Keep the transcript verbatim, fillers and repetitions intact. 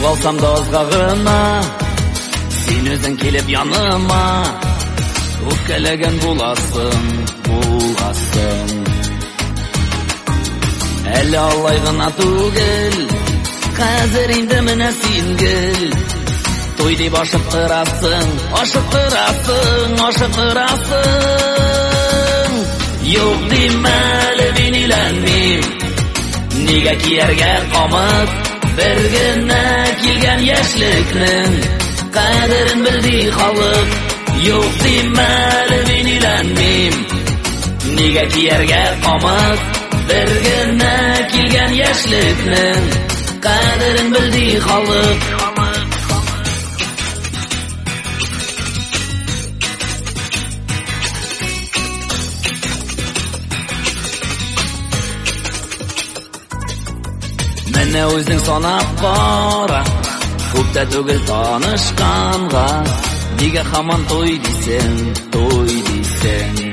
Югалсам да азга гына, син өзең килеп яныма. Үпкәләгән буласың, буласың. Әле алай гына түгел, хәзер инде менә син гел. Туй дип ашыктырасың, ашыктырасың, ашыктырасың. Юк димәле мин өйләнмим, нигә кияргә камыт? Бер генә килгән яшьлекнең кадерен белди халык. Юк димәле мин өйләнмим, нигә кияргә камыт? Бер генә килгән яшьлекнең кадерен белди халык. Менә үзең санап кара, күптә түгел танышканга, нигә һаман туй дисең, туй дисең.